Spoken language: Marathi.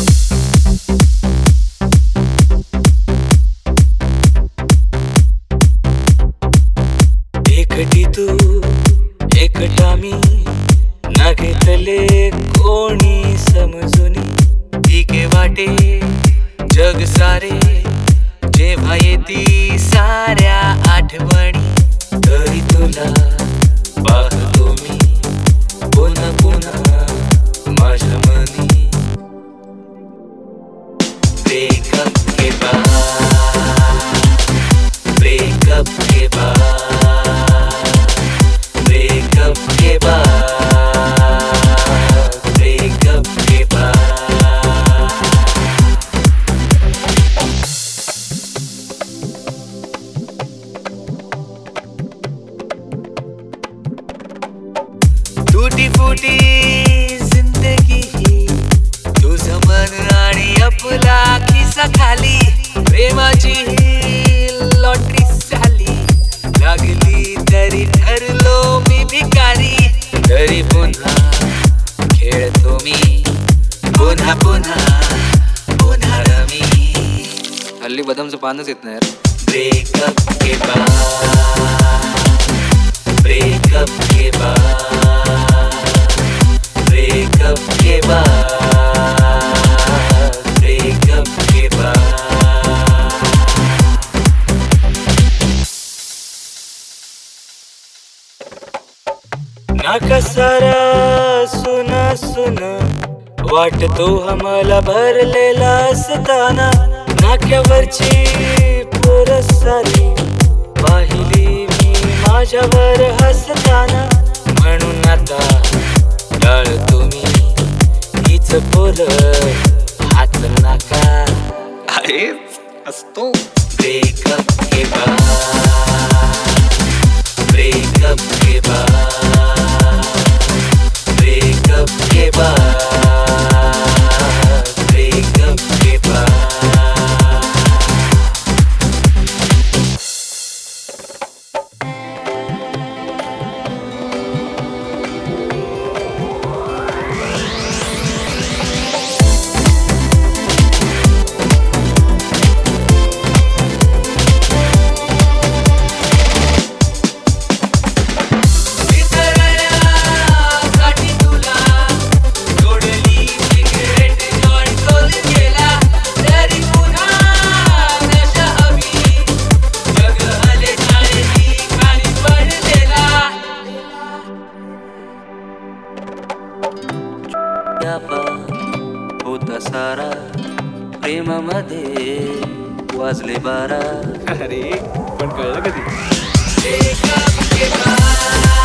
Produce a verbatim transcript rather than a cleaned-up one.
एकटी तू एकटा मी ना घेतले कोणी समजुनी तिके वाटे जग सारे जेव्हा येती साऱ्या आठवणी तरी तुला पाहतो मी पुन्हा पुन्हा माझ्या मनी ब्रेकअप के बाद ब्रेकअप के बाद ब्रेकअप के बाद ब्रेकअप के बाद टूटी फूटी जिंदगी ही तुझं मन आणि आपला खिसा खाली प्रेमाची लॉटरी झाली लागली तरी ठरलो मी भिकारी तरी पुन्हा खेळतो मी पुन्हा पुन्हा पुन्हा रमी हल्ली बदामचं पानच येत नाही यार ब्रेकअप के बाद ब्रेकअप के बाद ब्रेकअप के बाद ब्रेकअप के बाद नाका सारा सुना सुना वाटतो आम्हाला भरलेला असताना नाक्यावरची पोरं सारी पाहिली मी माझ्यावर हसताना म्हणून आता टाळतो मी हीच पोरं हात नाका आहेच असतो ब्रेकअप के बाद ब्रेकअप के बाद ब्रेकअप के बाद ब्रेकअप के बाद होता सारा प्रेमामध्ये वाजले बारा अरे पण कळलं कधी ब्रेकअप के बाद